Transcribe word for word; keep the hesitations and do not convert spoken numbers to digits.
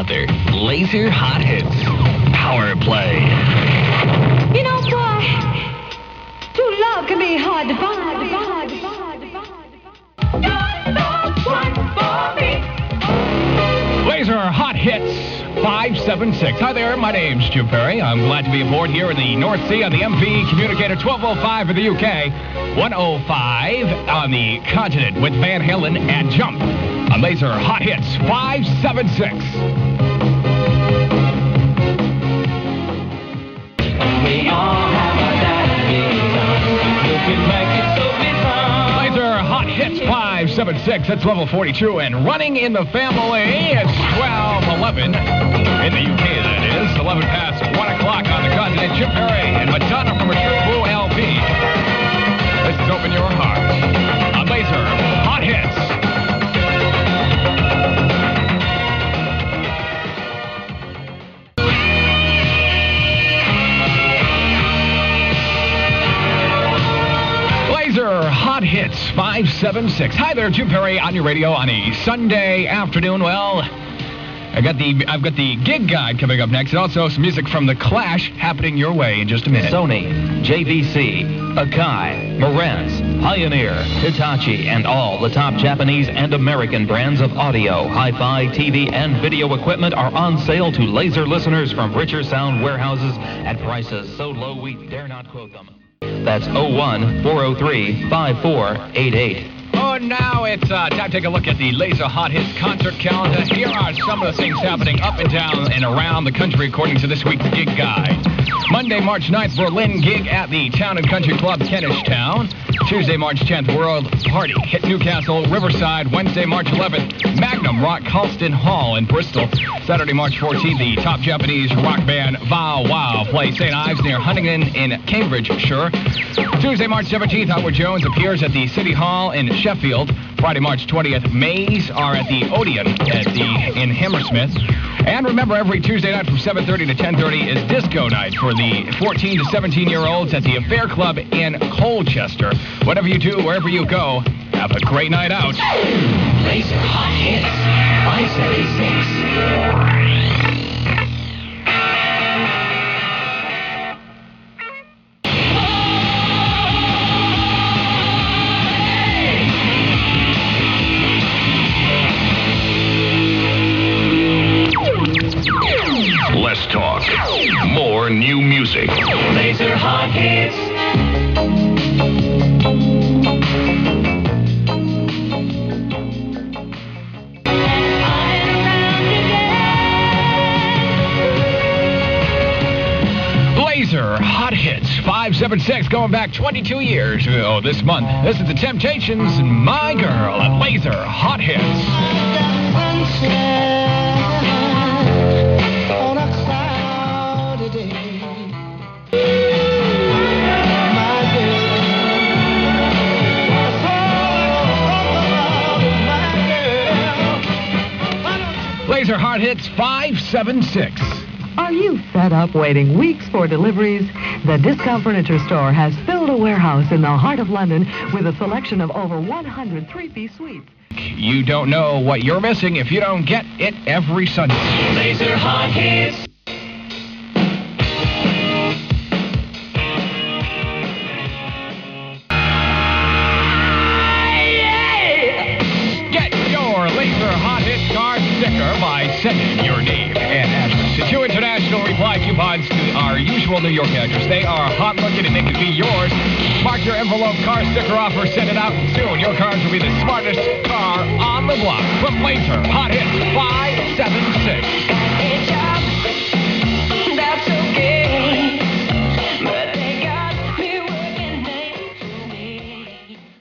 another Laser Hot Hits Power Play. You know, boy, true love can be hard to find. You're the one for me. Laser Hot Hits five seven six. Hi there, my name's Jim Perry. I'm glad to be aboard here in the North Sea on the M V Communicator twelve oh five for the U K, one oh five on the continent with Van Halen and Jump on Laser Hot Hits five seven six. We all have a daddy. You can make it so fun. Laser Hot Hits five seven six. That's level forty-two. And running in the family, it's twelve eleven. In the U K, that is. eleven past one o'clock on the continent. Jim Perry and Madonna from a True Blue L P. This is Open Your Heart on Laser Hot Hits. Hot Hits five seven six. Hi there, Jim Perry on your radio on a Sunday afternoon. Well, I got the I've got the gig guide coming up next, and also some music from The Clash happening your way in just a minute. Sony, J V C, Akai, Marantz, Pioneer, Hitachi, and all the top Japanese and American brands of audio, hi-fi, T V, and video equipment are on sale to Laser listeners from Richer Sound warehouses at prices so low we dare not quote them. That's oh one, four oh three, five four eight eight. Oh, now it's uh, time to take a look at the Laser Hot Hits concert calendar. Here are some of the things happening up and down and around the country according to this week's gig guide. Monday, March ninth, Berlin gig at the Town and Country Club, Kennishtown. Tuesday, March tenth, World Party hit Newcastle, Riverside. Wednesday, March eleventh, Magnum Rock, Halston Hall in Bristol. Saturday, March fourteenth, the top Japanese rock band Vow Wow play Saint Ives near Huntingdon in Cambridgeshire. Tuesday, March seventeenth, Howard Jones appears at the City Hall in Sheffield. Friday, March twentieth, Maze are at the Odeon at the in Hammersmith. And remember, every Tuesday night from seven thirty to ten thirty is disco night for the fourteen to seventeen-year-olds at the Affair Club in Colchester. Whatever you do, wherever you go, have a great night out. Laser Hot Hits five seven six. Less talk, more new music. Laser Hot Hits. Laser Hot Hits five seven six, going back twenty-two years ago this month. This is the Temptations and My Girl at Laser Hot Hits. Laser Hot Hits five seven six. Are you fed up waiting weeks for deliveries? The Discount Furniture Store has filled a warehouse in the heart of London with a selection of over one hundred three-piece suites. You don't know what you're missing if you don't get it every Sunday. Laser Hot Hits. Get your Laser Hot Hits card sticker by sending your name and address to two international reply coupons to our usual New York address. They are hot looking and they could be yours. Mark your envelope, car sticker offer, send it out, and soon your cars will be the smartest car on the block. From Laser Hot Hits five seven six.